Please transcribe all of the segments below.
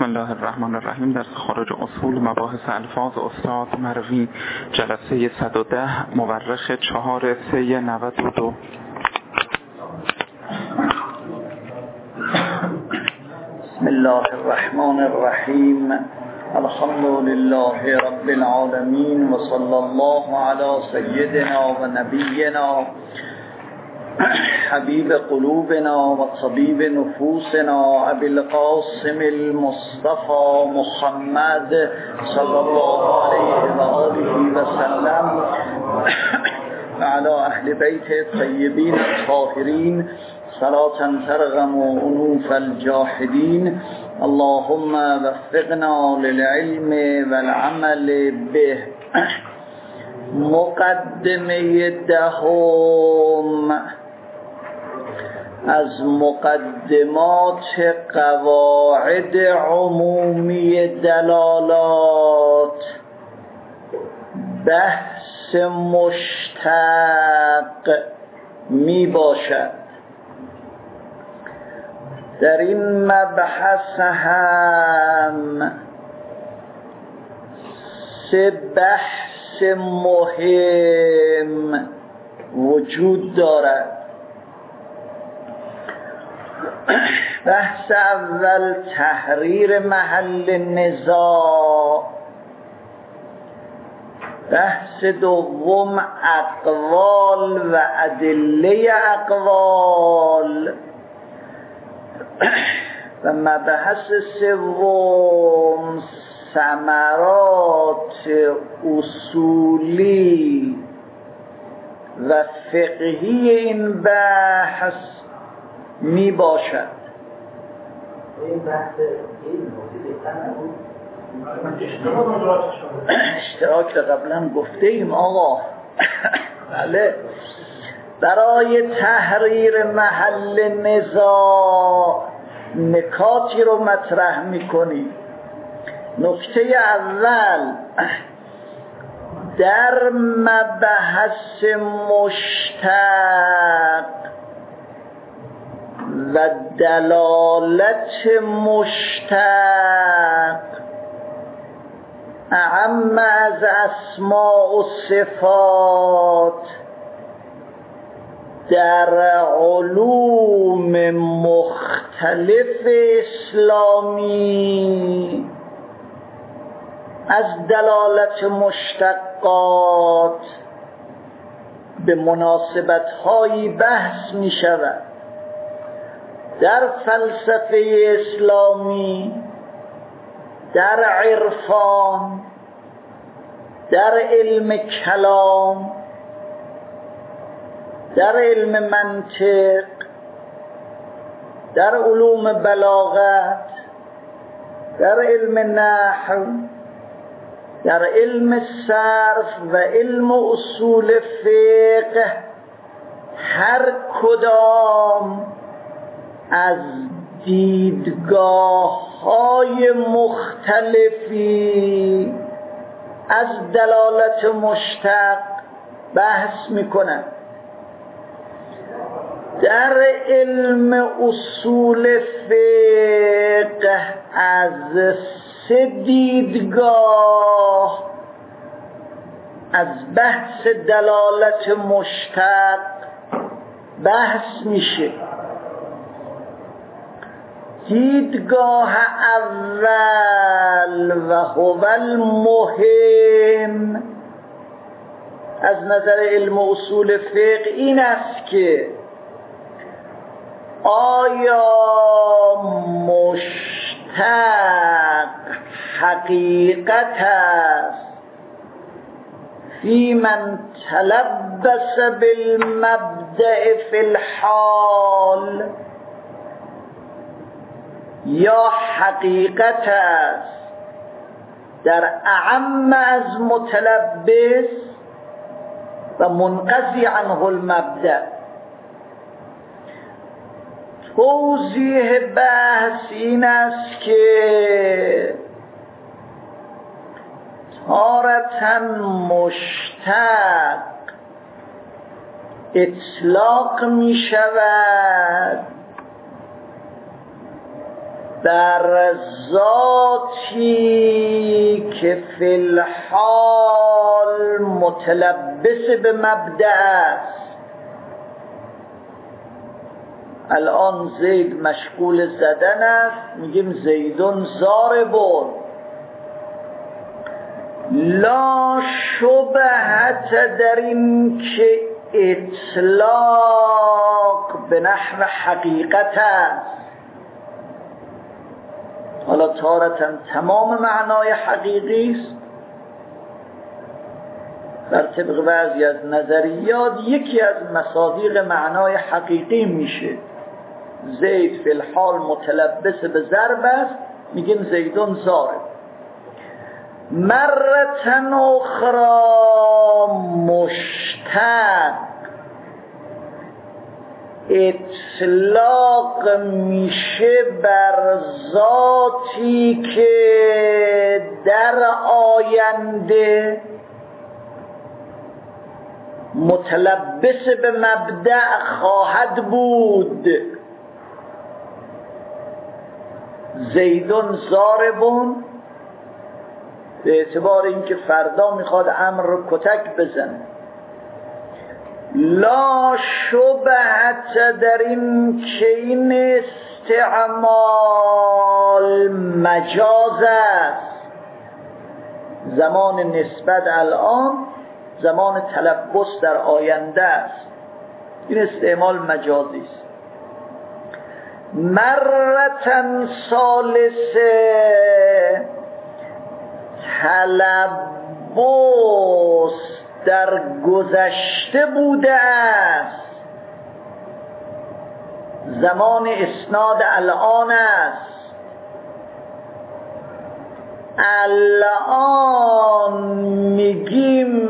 الله الرحمن الرحیم. درس خارج اصول مباحث الفاظ استاد مروی، جلسه 110، مورخ 4/3/92. بسم الله الرحمن الرحیم. الحمد لله رب العالمین و صلی الله علی سیدنا و نبینا حبیب قلوبنا و طبیب نفوسنا ابی القاسم المصطفى محمد صلی الله علیه و آله و سلم و علی اهل بیت الطیبین الطاهرین صلاة ترغم انوف الجاحدین. اللهم وفقنا للعلم والعمل به. مقدمه دهم از مقدمات قواعد عمومی دلالات بحث مشتق می باشد. در این مبحث هم سه بحث مهم وجود دارد. بحث اول تحریر محل نزاع، بحث دوم اقوال و ادله اقوال و مبحث سوم ثمرات اصولی و فقهی این بحث می باشد. اشتراک قبلا گفته ایم آقا. بله، برای تحریر محل نزاع نکاتی رو مطرح میکنیم. نکته اول، در مبحث مشتق و دلالت مشتق اعم از اسماء و صفات در علوم مختلف اسلامی از دلالت مشتقات به مناسبت‌هایی بحث می شود. در فلسفه اسلامی، در عرفان، در علم کلام، در علم منطق، در علوم بلاغت، در علم نحو، در علم صرف و علم اصول فقه، هر کدام از دیدگاه‌های مختلفی از دلالت مشتق بحث می‌کنند. در علم اصول فقه از سه دیدگاه از بحث دلالت مشتق بحث میشه. دیدگاه اول و هو المهم از نظر علم اصول فقه این است که آیا مشتق حقیقت است فی من تلبس بالمبدأ فی الحال، یا حقیقت است در اعم از متلبس و منقضی عنه المبدأ. توضیح بحث این است که تارة مشتق اطلاق می شود بر ذاتی که فی الحال متلبس به مبدأ است. الان زید مشغول زدن است، میگیم زیدون ضاربون. لا شبهت در این که اطلاق به نحو حقیقت است. حالا تارتاً تمام معنای حقیقی است، در طبق بعضی از نظریات یکی از مصادیق معنای حقیقی میشه. زید فی الحال متلبس به ضرب است، میگیم زیدون ضارب. مرتن اخرى مشتق اطلاق میشه بر ذاتی که در آینده متلبس به مبدأ خواهد بود. زیدون ضاربون به اعتبار اینکه فردا میخواد امر رو کتک بزنه. لا شبهت در این که این استعمال مجاز است. زمان نسبت الان زمان تلبس در آینده است. این استعمال مجازی است. مرتن ثالثه تلبس در گذشته بوده است. زمان اسناد الان است. الان میگیم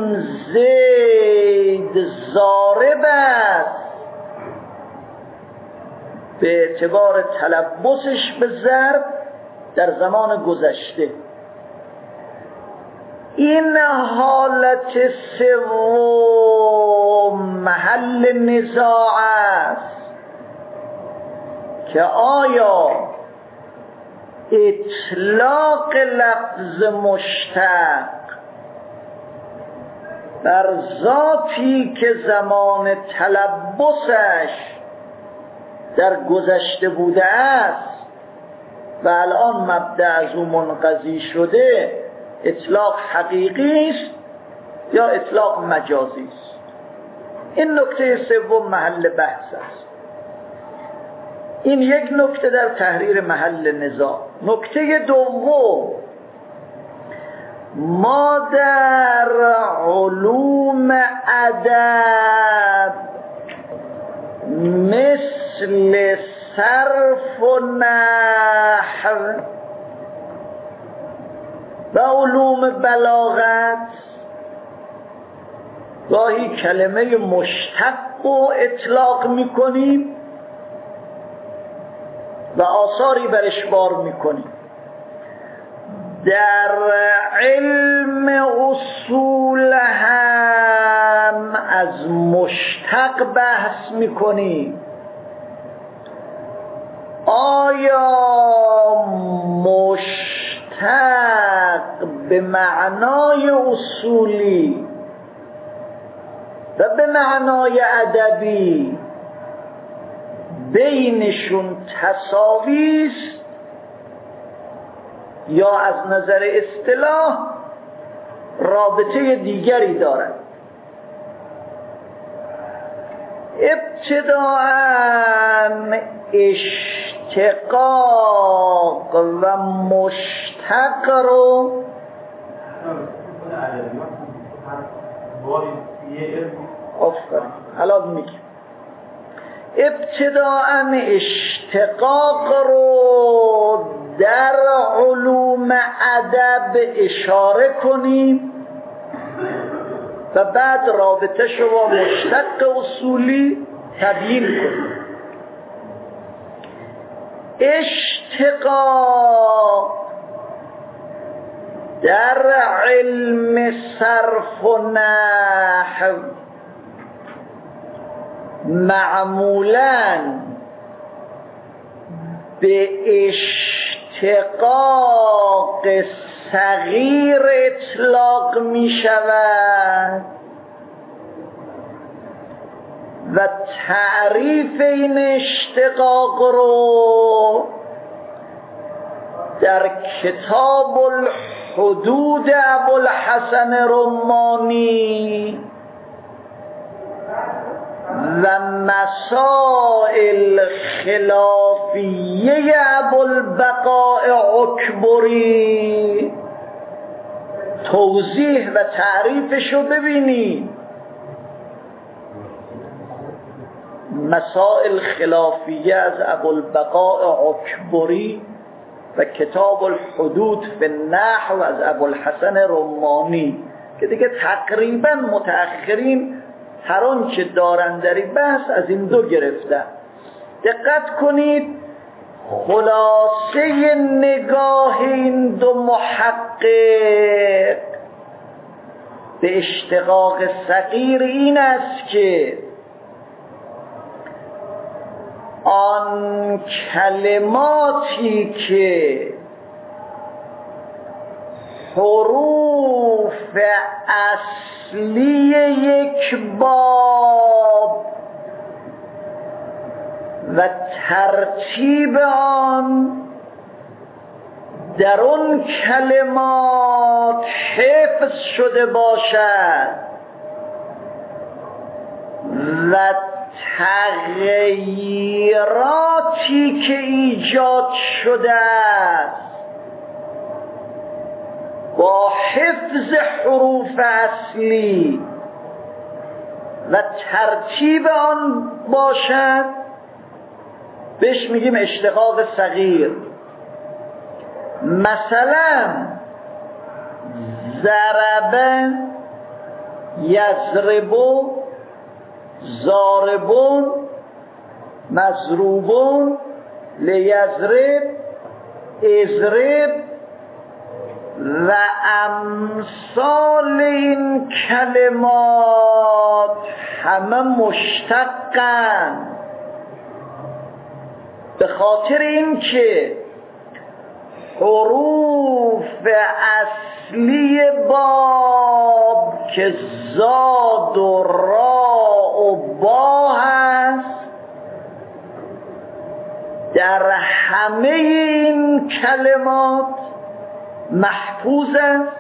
زید ضارب است به اعتبار تلبسش به ضرب در زمان گذشته. این حالت سوم محل نزاع است که آیا اطلاق لفظ مشتق بر ذاتی که زمان تلبسش در گذشته بوده است و الان مبدأ از او منقضی شده اطلاق حقیقی است یا اطلاق مجازی است. این نکته سوم محل بحث است. این یک نکته در تحریر محل نزاع. نکته دوم، ما در علوم ادب مثل صرف و نحو و علوم بلاغت گاهی کلمه مشتق و اطلاق میکنیم و آثاری برش بار میکنیم. در علم اصول هم از مشتق بحث میکنیم. آیا مشتق به معنای اصولی و به معنای ادبی بینشون تساوی است یا از نظر اصطلاح رابطه دیگری دارد؟ ابتداءً اشتقاق و مشتق رو آفرین الان میگم. ابتداءً اشتقاق رو در علوم ادب اشاره کنیم و بعد رابطه شو با مشتق اصولی تبیین کنیم. اشتقاق در علم صرف و نحو معمولاً به اشتقاق صغیر اطلاق می شود و تعریف این اشتقاق رو در کتاب الحدود ابوالحسن رمانی و مسائل خلافیه ابوالبقاء اکبری توضیح و تعریفشو ببینید. مسائل خلافیه از ابوالبقاء اکبری و کتاب الحدود فی النحو از ابوالحسن رمانی که دیگه تقریبا متأخرین هر آنچه دارن در این بحث از این دو گرفتن. دقت کنید خلاصه نگاه این دو محقق به اشتقاق صغیر این است که آن کلماتی که حروف اصلی یک باب و ترتیب آن در اون کلمات حفظ شده باشد و تغییراتی که ایجاد شده است با حفظ حروف اصلی و ترتیب آن باشد بهش میگیم اشتقاق صغیر. مثلا ضرب، یضرب، ضاربون، مضروبون، لیضرب، اضرب و امثال این کلمات همه مشتقن به خاطر اینکه حروف اصلی باب که زاد و را و با هست در همه این کلمات محفوظ است.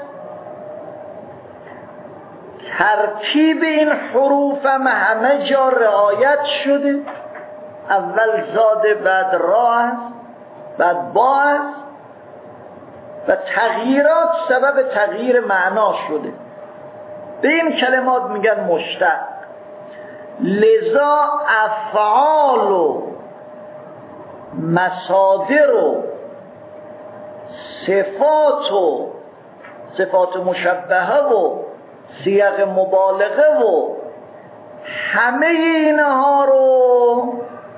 ترتیب این حروف همه جا رعایت شده، اول زاد بعد را است بعد با است و تغییرات سبب تغییر معنا شده. به این کلمات میگن مشتق. لذا افعال و مصادر و صفات مشبهه و صیغ مبالغه و همه اینها رو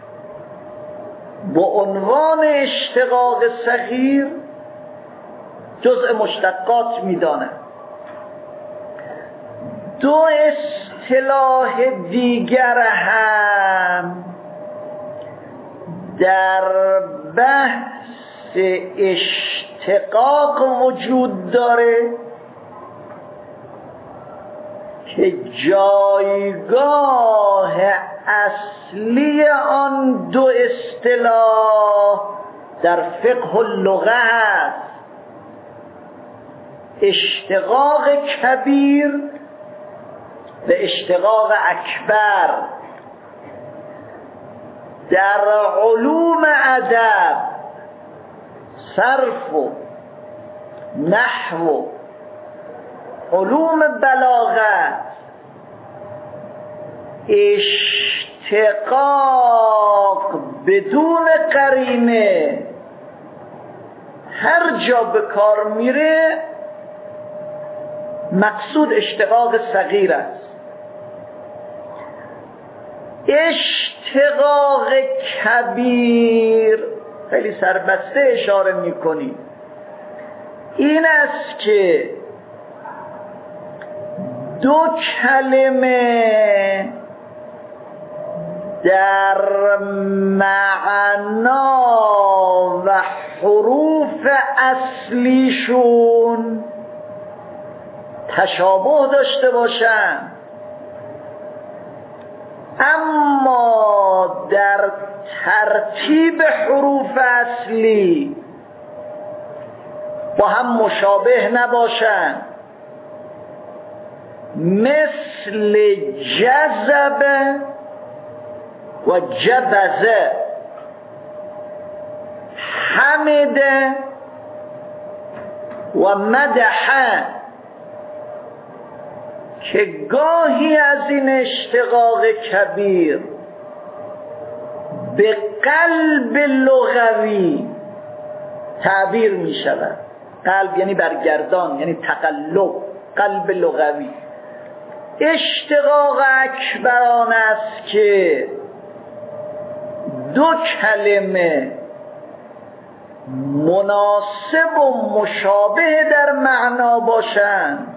به عنوان اشتقاق صغیر جزء مشتقات میدانند. دو اصطلاح دیگر هم در بحث اشتقاق وجود داره که جایگاه اصلی آن دو اصطلاح در فقه اللغه است. اشتقاق کبیر و اشتقاق اکبر. در علوم ادب، صرف و نحو و علوم بلاغت اشتقاق بدون قرینه هر جا به کار میره مقصود اشتقاق صغیر است. اشتقاق کبیر خیلی سربسته اشاره میکنی، این است که دو کلمه در معنا و حروف اصلیشون تشابه داشته باشن، اما در ترتیب حروف اصلی با هم مشابه نباشن، مثل جذب و جبزه، حمد و مدحه، که گاهی از این اشتقاق کبیر به قلب لغوی تعبیر می شود. قلب یعنی برگردان، یعنی تقلب، قلب لغوی. اشتقاق اکبر آن است که دو کلمه مناسب و مشابه در معنا باشند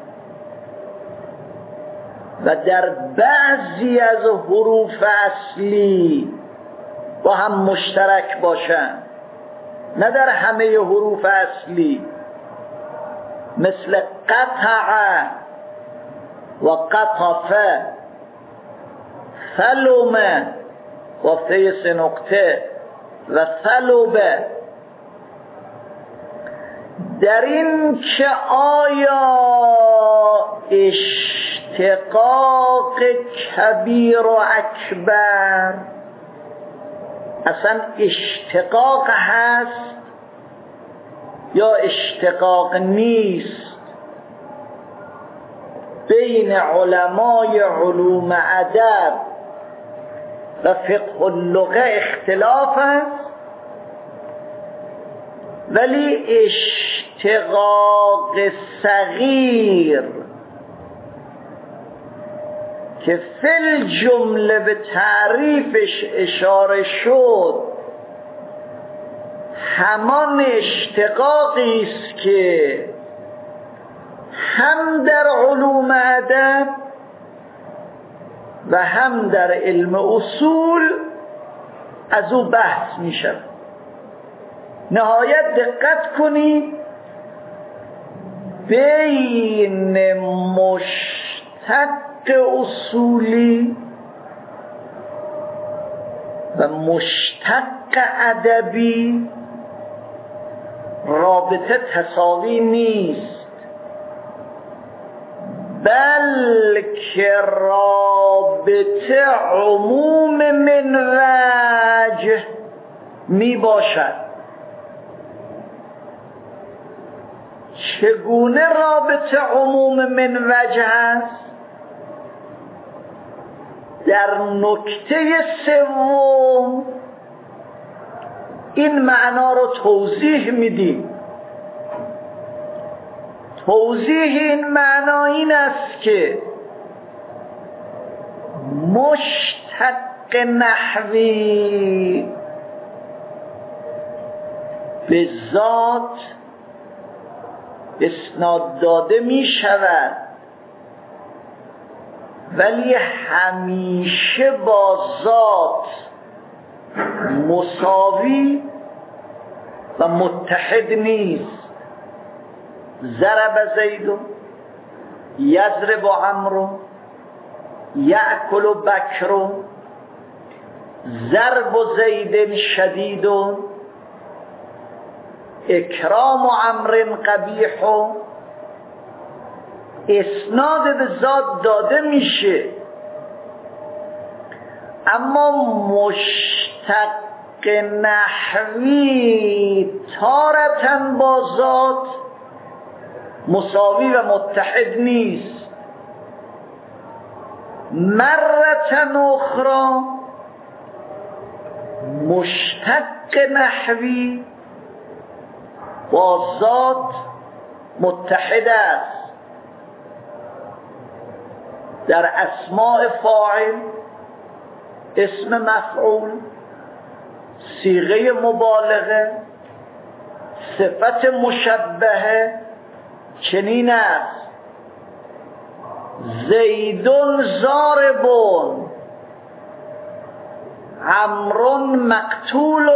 و در بعضی از حروف اصلی با هم مشترک باشند، نه در همه حروف اصلی، مثل قطع و قطف، ثلم و فی 3 نقطه و ثلب. در این که آیا اشتقاق کبیر و اکبر اصلا اشتقاق هست یا اشتقاق نیست، بین علمای علوم ادب و فقه اللغه اختلاف است، ولی اشتقاق صغیر که فی الجمله به تعریفش اشاره شد همان اشتقاقی است که هم در علوم ادب و هم در علم اصول از او بحث می شود. نهایت دقت کنید، بین مشتق اصولی و مشتق ادبی رابطه تساوی نیست، بلکه رابطه عموم من وجه می باشد. چگونه رابطه عموم من وجه است؟ در نکته 3 این معنا رو توضیح میدیم. توضیح این معنا این است که مشتق نحوی به ذات اسناد داده می شود، ولی همیشه با ذات مساوی و متحد نیست. ضرب زید، یضرب عمرو، یأکل بکر، ضرب زید شدید، اکرام عمرو قبیح. اسناد به ذات داده میشه، اما مشتق نحوی تارتاً با ذات مساوی و متحد نیست. مرتاً اخرى مشتق نحوی با ذات متحد است. در اسماء فاعل، اسم مفعول، صیغه مبالغه، صفت مشبهه چنین است: زیدون ضاربون، عمرو مقتول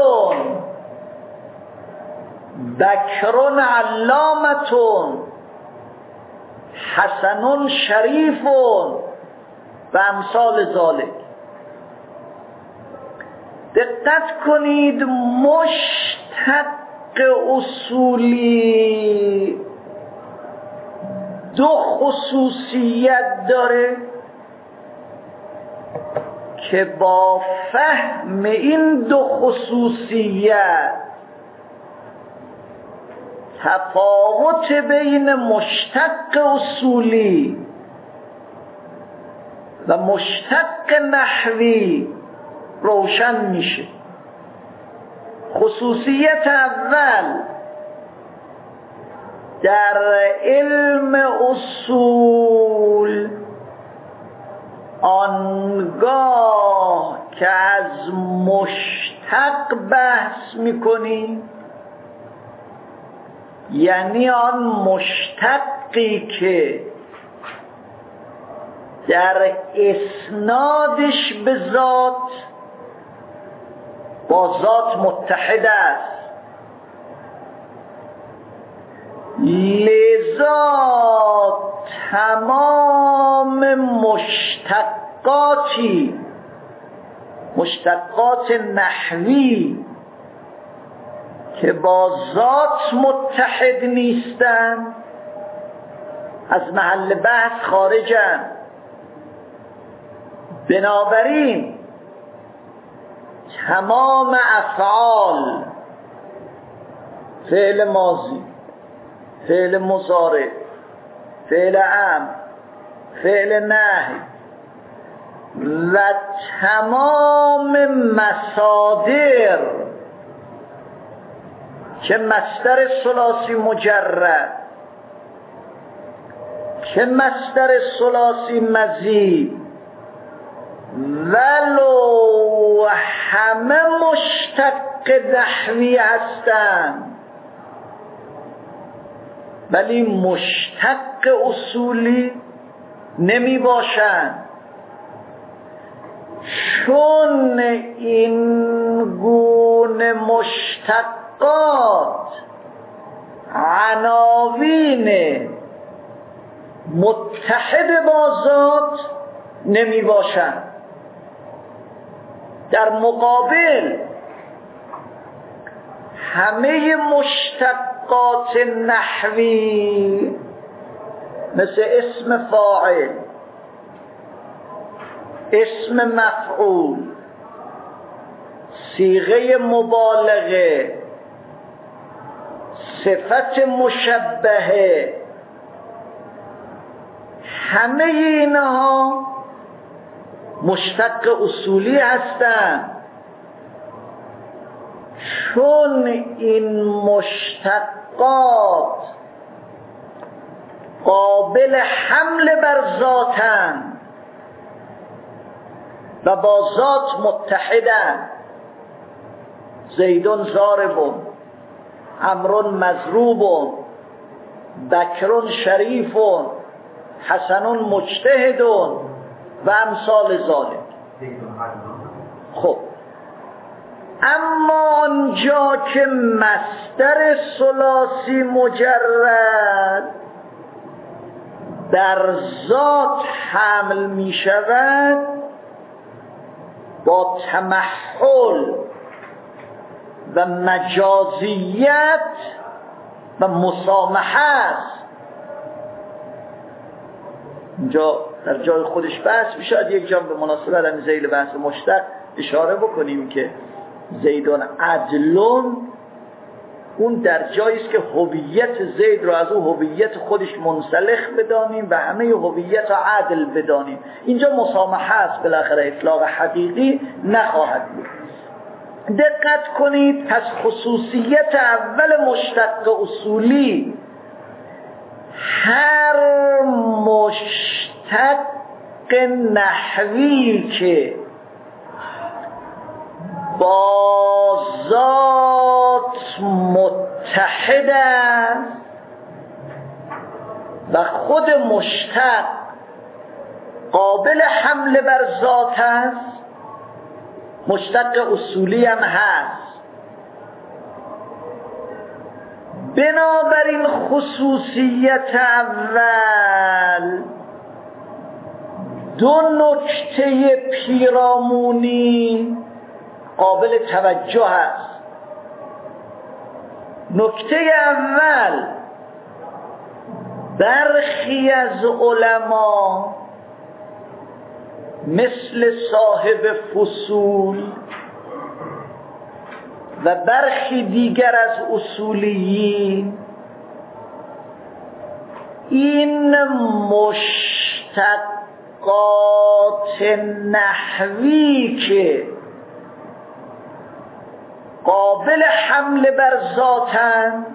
بکر علامة حسن شریف و امثال ذالک. دقت کنید، مشتق اصولی دو خصوصیت داره که با فهم این دو خصوصیت تفاوت بین مشتق اصولی و مشتق نحوی روشن میشه. خصوصیت اول، در علم اصول آنگاه که از مشتق بحث میکنی، یعنی آن مشتقی که در اسنادش به ذات با ذات متحد است، لذا تمام مشتقات نحوی که با ذات متحد نیستند از محل بحث خارجند. بنابراین تمام افعال، فعل ماضی، فعل مضارع، فعل امر، فعل نهی و تمام مصادر که مصدر ثلاثی مجرد، که مصدر ثلاثی مزید، ولو همه مشتق نحوی هستند ولی مشتق اصولی نمی باشند، چون این گونه مشتقات عناوین متحد با ذات نمی باشند. در مقابل همه مشتقات نحوی مثل اسم فاعل، اسم مفعول، صیغه مبالغه، صفت مشبهه، همه اینها مشتق اصولی هستند، چون این مشتقات قابل حمل بر ذاتند و با ذات متحدند. زیدون ضارب، عمرو مضروب، بکر شریف، حسن مجتهد و امثال ذالک. خب اما آنجا که مصدر ثلاثی مجرد در ذات حمل می شود، با تمحل و مجازیت و مسامحه است. اینجا در جای خودش بحث میشه، یک جا به مناسبت همین ذیل بحث مشتق اشاره بکنیم که زیدون عدلون اون در جایی است که هویت زید رو از او هویت خودش منسلخ بدانیم و همه هویت عدل بدانیم. اینجا مسامحه است، بالاخره اطلاق حقیقی نخواهد بود. دقت کنید، پس خصوصیت اول مشتق اصولی، هر مشتق نحوی که با ذات متحد است و خود مشتق قابل حمل بر ذات است، مشتق اصولی هم هست. بنابراین خصوصیت اول دو نکته پیرامونی قابل توجه است. نکته اول، برخی از علما مثل صاحب فصول و برخی دیگر از اصولیین این مشتقات نحوی که قابل حمل بر ذاتند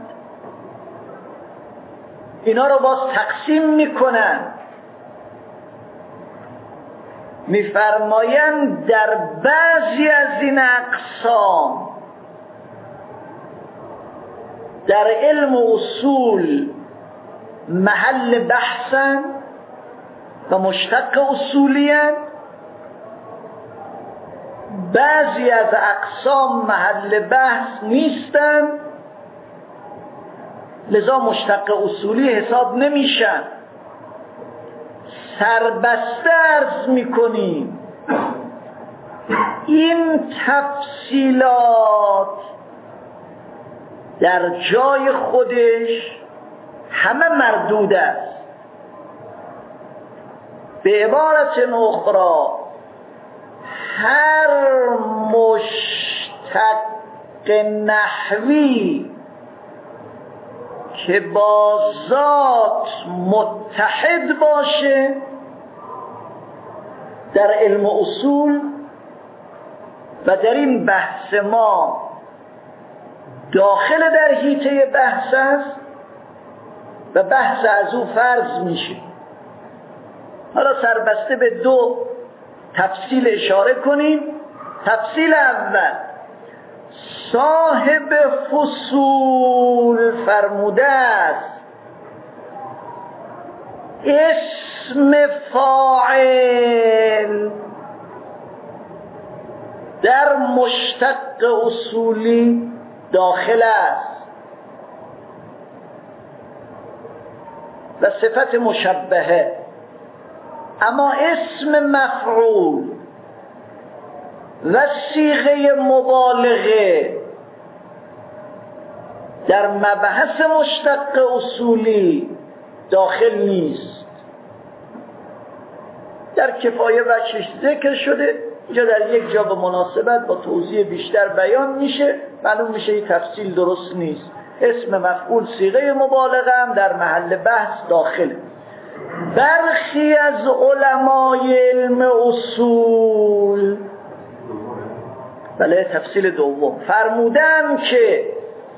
اینا رو باز تقسیم میکنن. میفرمایند در بعضی از این اقسام در علم اصول محل بحثن و مشتق اصولین، بعضی از اقسام محل بحث نیستن لذا مشتق اصولی حساب نمیشن. سربسته عرض میکنیم این تفصیلات در جای خودش همه مردود است. به عبارت اخرى هر مشتق نحوی که با ذات متحد باشه در علم اصول و در این بحث ما داخل در حیطه بحث است و بحث از او فرض میشه. حالا سربسته به دو تفصیل اشاره کنیم. تفصیل اول، صاحب فصول فرموده است اسم فاعل در مشتق اصولی داخل است و صفت مشبهه، اما اسم مفعول و صیغه مبالغه در مبحث مشتق اصولی داخل نیست. در کفایه وجهش ذکر شده، اینجا در یک جا به مناسبت با توضیح بیشتر بیان میشه، معلوم میشه این تفصیل درست نیست. اسم مفعول صیغه مبالغه هم در محل بحث داخله. برخی از علمای علم اصول، بله تفصیل دوم، فرمودن که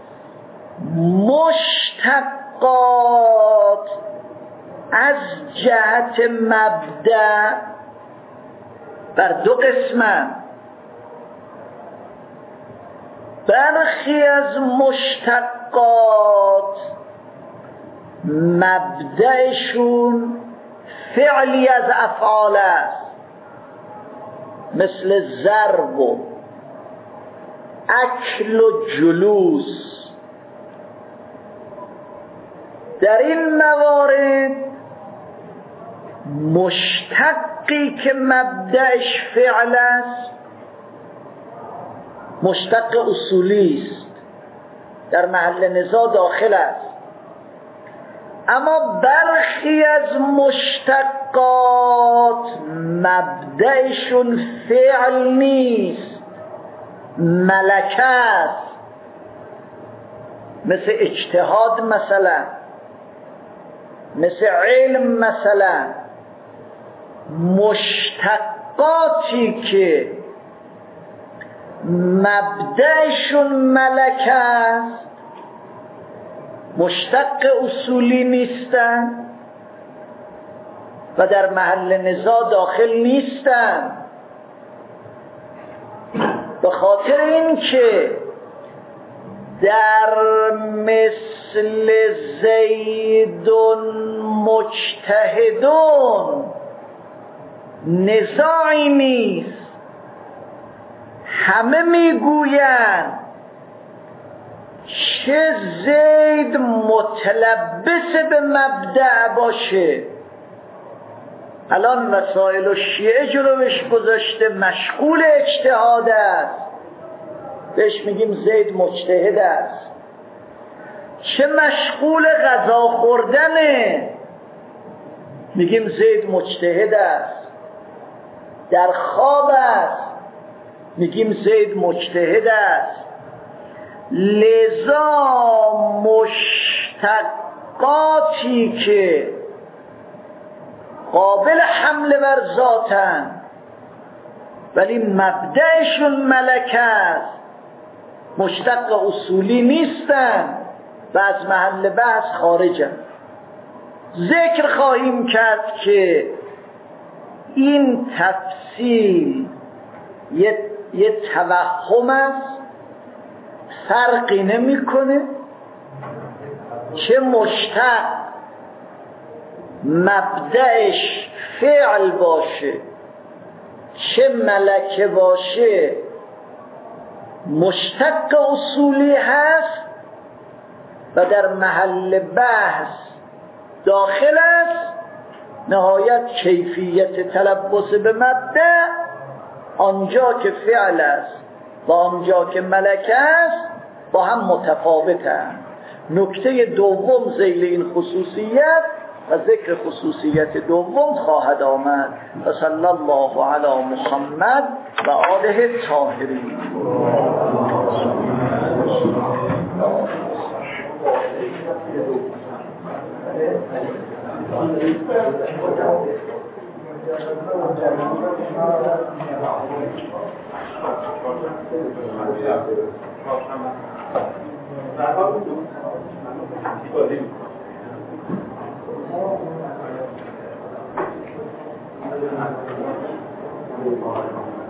مشتقات از جهت مبدأ بر دو قسمه. برخی از مشتقات مبدأشون فعلی از افعال است، مثل ضرب و اکل و جلوس. در این موارد مشتقی که مبدأش فعل است مشتق اصولی است، در محل نزاع داخل است. اما برخی از مشتقات مبدأشون فعل نیست، ملکه است، مثل اجتهاد مثلا، مثل علم مثلا. مشتقاتی که مبدأشون ملکه است مشتق اصولی نیستن و در محل نزاع داخل نیستن، به خاطر اینکه در مثل زیدون مجتهدون نزاعی نیست، همه میگویند چه زید متلبس به مبدأ باشه. الان وسائل و شیعه جلوش گذاشته، مشغول اجتهاد است، بهش میگیم زید مجتهد است. چه مشغول غذا خوردنه، میگیم زید مجتهد است. در خواب است، میگیم زید مجتهد است. لذا مشتقاتی که قابل حمله بر ذاتن ولی مبدأشون ملک است، مشتق اصولی نیستن و از محل بحث خارجن. ذکر خواهیم کرد که این تفصیل یه توهم است، فرقی نمیکنه چه مشتق مبدأش فعل باشه چه ملکه باشه، مشتق اصولی هست و در محل بحث داخل است. نهایت کیفیت تلبس به مبدأ آنجا که فعل است و آنجا که ملکه است با هم متفاوتند. نکته دوم ذیل این خصوصیت و ذکر خصوصیت دوم خواهد آمد. و صلی الله علی محمد و آله الطاهرین. Thank you.